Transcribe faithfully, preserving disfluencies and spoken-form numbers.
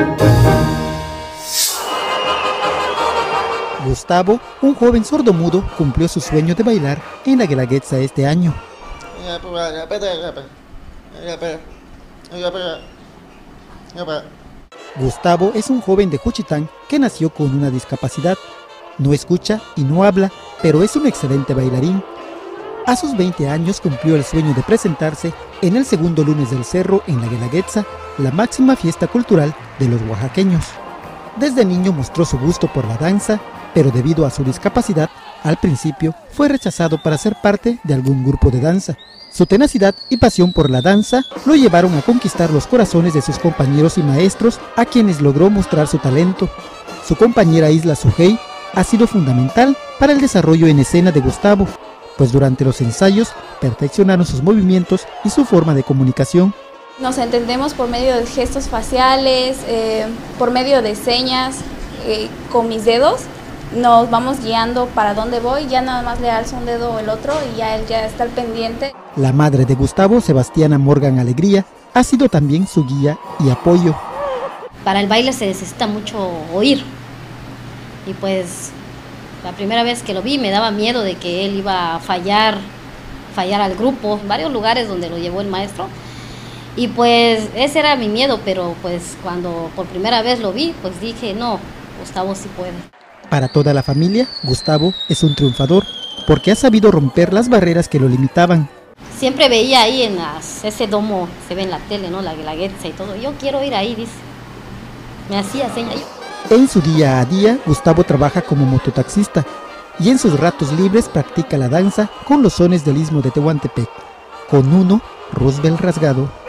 Gustavo, un joven sordomudo, cumplió su sueño de bailar en la Guelaguetza este año. Gustavo es un joven de Juchitán que nació con una discapacidad. No escucha y no habla, pero es un excelente bailarín. A sus veinte años cumplió el sueño de presentarse en el segundo lunes del cerro en la Guelaguetza, la máxima fiesta cultural de los oaxaqueños. Desde niño mostró su gusto por la danza, pero debido a su discapacidad, al principio fue rechazado para ser parte de algún grupo de danza. Su tenacidad y pasión por la danza lo llevaron a conquistar los corazones de sus compañeros y maestros, a quienes logró mostrar su talento. Su compañera Isla Sujei ha sido fundamental para el desarrollo en escena de Gustavo, pues durante los ensayos perfeccionaron sus movimientos y su forma de comunicación. Nos entendemos por medio de gestos faciales, eh, por medio de señas, eh, con mis dedos. Nos vamos guiando para dónde voy, ya nada más le alzo un dedo o el otro y ya él ya está al pendiente. La madre de Gustavo, Sebastiana Morgan Alegría, ha sido también su guía y apoyo. Para el baile se necesita mucho oír, y pues la primera vez que lo vi me daba miedo de que él iba a fallar, fallar al grupo, en varios lugares donde lo llevó el maestro, y pues ese era mi miedo, pero pues cuando por primera vez lo vi, pues dije, no, Gustavo sí puede. Para toda la familia, Gustavo es un triunfador, porque ha sabido romper las barreras que lo limitaban. Siempre veía ahí en las, ese domo, se ve en la tele, ¿no? La Guelaguetza y todo, yo quiero ir ahí, dice. Me hacía señas. En su día a día, Gustavo trabaja como mototaxista y en sus ratos libres practica la danza con los sones del Istmo de Tehuantepec. Con uno, Roosevelt Rasgado.